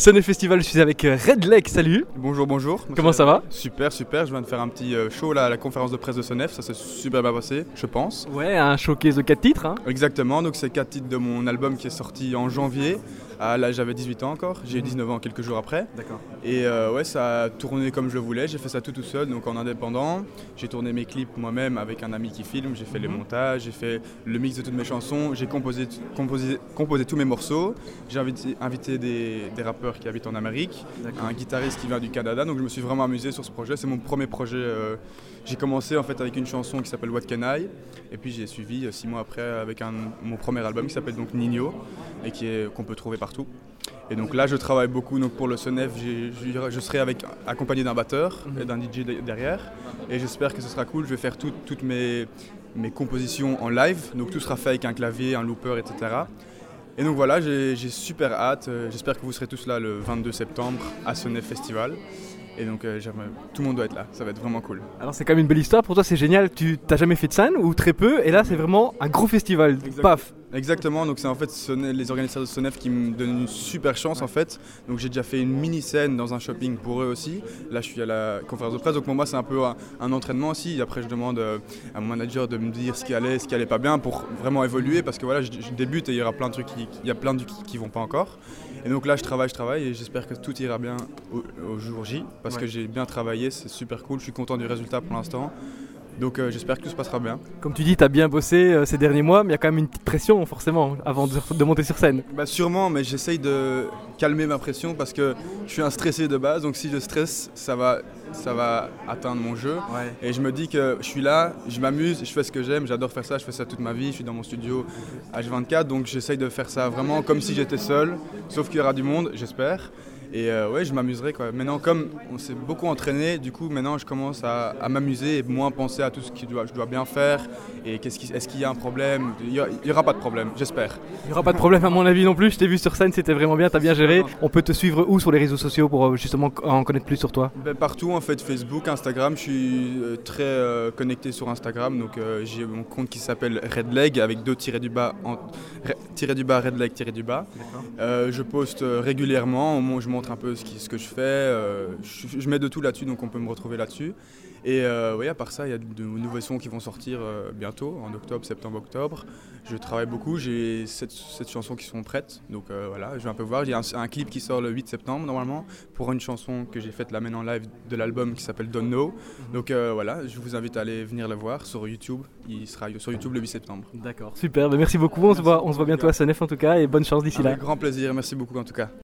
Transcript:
Sonnet Festival, je suis avec Red Lake, salut. Bonjour. Comment ça va? Super, je viens de faire un petit show là à la conférence de presse de Sonef, ça s'est super bien passé, je pense. Ouais, un showcase de 4 titres. Hein. Exactement, donc c'est 4 titres de mon album qui est sorti en janvier. Là j'avais 18 ans encore, j'ai eu 19 ans quelques jours après. D'accord. Et ouais, ça a tourné comme je voulais, j'ai fait ça tout seul, donc en indépendant. J'ai tourné mes clips moi-même avec un ami qui filme, j'ai fait les montages, j'ai fait le mix de toutes mes chansons, j'ai composé tous mes morceaux. J'ai invité des rappeurs qui habitent en Amérique, un guitariste qui vient du Canada, donc je me suis vraiment amusé sur ce projet. C'est mon premier projet. J'ai commencé en fait avec une chanson qui s'appelle What Can I, et puis j'ai suivi 6 mois après avec mon premier album qui s'appelle donc Nino et qu'on peut trouver partout. Et donc là je travaille beaucoup donc pour le Sonef, je serai accompagné d'un batteur et d'un DJ derrière, et j'espère que ce sera cool. Je vais faire toutes mes compositions en live, donc tout sera fait avec un clavier, un looper, etc. Et donc voilà, j'ai super hâte, j'espère que vous serez tous là le 22 septembre à Sonef Festival. Et donc tout le monde doit être là, ça va être vraiment cool. Alors c'est quand même une belle histoire, pour toi c'est génial, tu t'as jamais fait de scène ou très peu, et là c'est vraiment un gros festival, paf. Exactement, donc c'est en fait les organisateurs de Sonef qui me donnent une super chance en fait. Donc j'ai déjà fait une mini scène dans un shopping pour eux aussi. Là je suis à la conférence de presse, donc pour moi c'est un peu un entraînement aussi. Après je demande à mon manager de me dire ce qui allait pas bien pour vraiment évoluer, parce que voilà, je débute et il y aura plein de trucs qui vont pas encore. Et donc là je travaille et j'espère que tout ira bien au jour J, parce que j'ai bien travaillé, c'est super cool, je suis content du résultat pour l'instant. Donc j'espère que tout se passera bien. Comme tu dis, tu as bien bossé ces derniers mois, mais il y a quand même une petite pression forcément avant de monter sur scène. Bah sûrement, mais j'essaye de calmer ma pression parce que je suis un stressé de base, donc si je stresse, ça va atteindre mon jeu. Ouais. Et je me dis que je suis là, je m'amuse, je fais ce que j'aime, j'adore faire ça, je fais ça toute ma vie, je suis dans mon studio H24, donc j'essaye de faire ça vraiment comme si j'étais seul, sauf qu'il y aura du monde, j'espère. Et ouais, je m'amuserai quoi. Maintenant, comme on s'est beaucoup entraîné, du coup maintenant je commence à m'amuser et moins penser à tout ce que je dois bien faire. Et est-ce qu'il y a un problème? Il n'y aura pas de problème, j'espère. Il n'y aura pas de problème à mon avis non plus, je t'ai vu sur scène, c'était vraiment bien, t'as bien géré. On peut te suivre où sur les réseaux sociaux pour justement en connaître plus sur toi? Partout en fait, Facebook, Instagram, je suis très connecté sur Instagram. Donc j'ai mon compte qui s'appelle Red Leg avec 2 tirés du bas, Red Leg tiré du bas. Je poste régulièrement, je montre un peu ce que je fais, je mets de tout là-dessus, donc on peut me retrouver là-dessus. Et oui, à part ça, il y a de nouveaux sons qui vont sortir bientôt, en octobre, septembre-octobre. Je travaille beaucoup, j'ai 7 chansons qui sont prêtes, donc voilà, je vais un peu voir. Il y a un clip qui sort le 8 septembre normalement, pour une chanson que j'ai faite là maintenant en live de l'album qui s'appelle Don't Know. Donc voilà, je vous invite à aller venir le voir sur YouTube, il sera sur YouTube le 8 septembre. D'accord, super, merci beaucoup, on se voit bientôt à Sonef en tout cas, et bonne chance d'ici là. Avec grand plaisir, merci beaucoup en tout cas.